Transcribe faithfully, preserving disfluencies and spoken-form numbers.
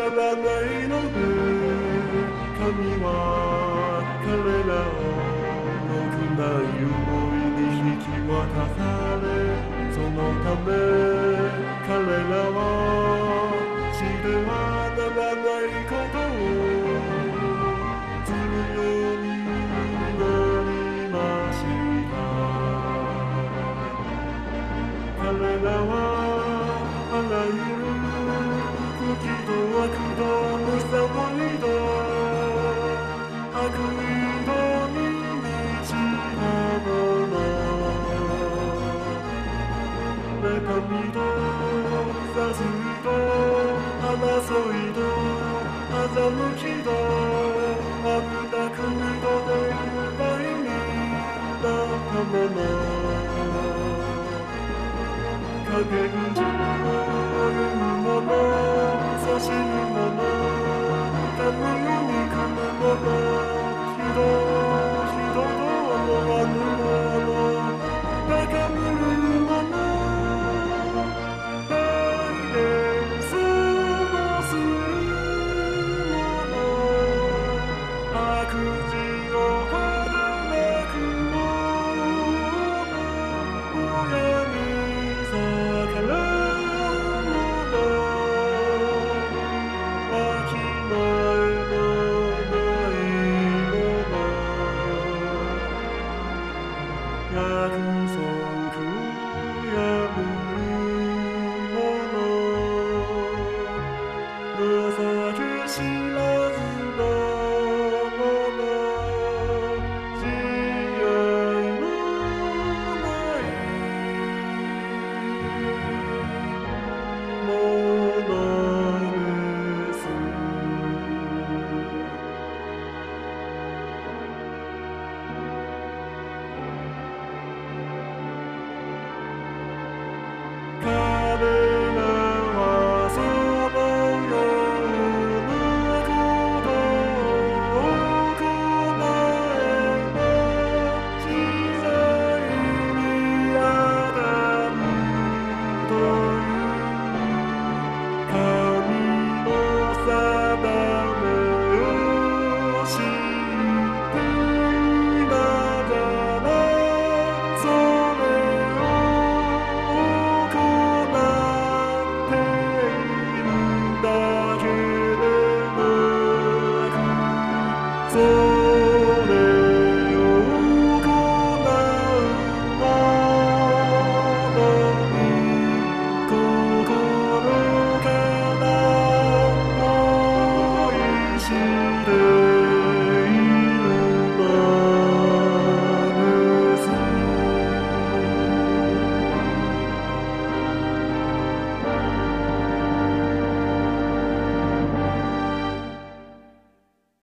らないので神は彼らを良くない思いに引き渡され、そのため彼らはしてはならないことをするようになりました。彼らはあらゆる時と悪と無様にと悪意とに満ちたもの、妬みと殺意と争いと欺きと悪巧みとで奪いになったもの、陰口を生むもの、そしるもの、神を憎むもの、人を人と思わぬもの、高ぶるもの、大変過ごすもの、悪事をはらめくもの、親に逆らうもの、わきまえのないもの、約束破るもの、情けし